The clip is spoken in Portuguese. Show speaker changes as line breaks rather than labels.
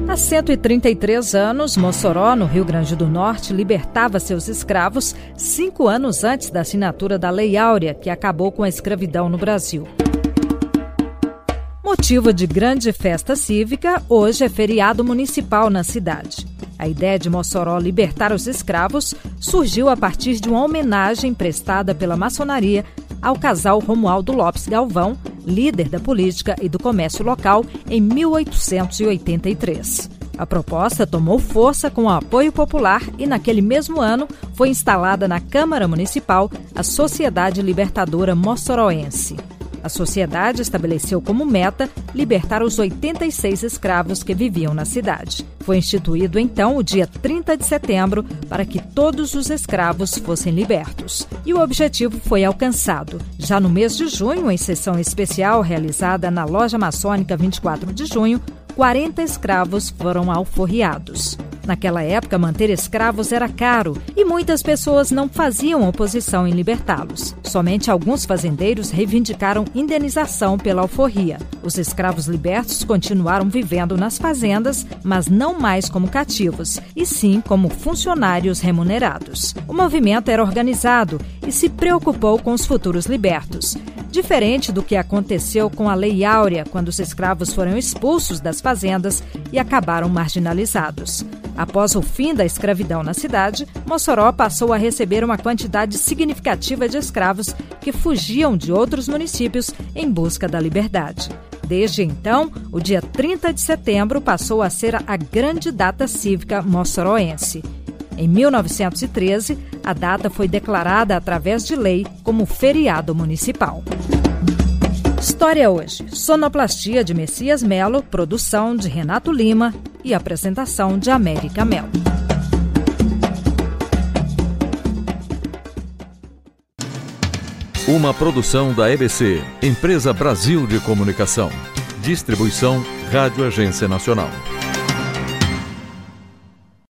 Há 133 anos, Mossoró, no Rio Grande do Norte, libertava seus escravos 5 anos antes da assinatura da Lei Áurea, que acabou com a escravidão no Brasil. Motivo de grande festa cívica, hoje é feriado municipal na cidade. A ideia de Mossoró libertar os escravos surgiu a partir de uma homenagem prestada pela maçonaria ao casal Romualdo Lopes Galvão, líder da política e do comércio local, em 1883. A proposta tomou força com o apoio popular e, naquele mesmo ano, foi instalada na Câmara Municipal a Sociedade Libertadora Mossoroense. A sociedade estabeleceu como meta libertar os 86 escravos que viviam na cidade. Foi instituído, então, o dia 30 de setembro para que todos os escravos fossem libertos. E o objetivo foi alcançado. Já no mês de junho, em sessão especial realizada na Loja Maçônica 24 de junho, 40 escravos foram alforriados. Naquela época, manter escravos era caro e muitas pessoas não faziam oposição em libertá-los. Somente alguns fazendeiros reivindicaram indenização pela alforria. Os escravos libertos continuaram vivendo nas fazendas, mas não mais como cativos, e sim como funcionários remunerados. O movimento era organizado e se preocupou com os futuros libertos. Diferente do que aconteceu com a Lei Áurea, quando os escravos foram expulsos das fazendas e acabaram marginalizados. Após o fim da escravidão na cidade, Mossoró passou a receber uma quantidade significativa de escravos que fugiam de outros municípios em busca da liberdade. Desde então, o dia 30 de setembro passou a ser a grande data cívica mossoroense. Em 1913, a data foi declarada através de lei como feriado municipal. História hoje. Sonoplastia de Messias Melo, produção de Renato Lima e apresentação de América Mel.
Uma produção da EBC, Empresa Brasil de Comunicação. Distribuição Rádio Agência Nacional.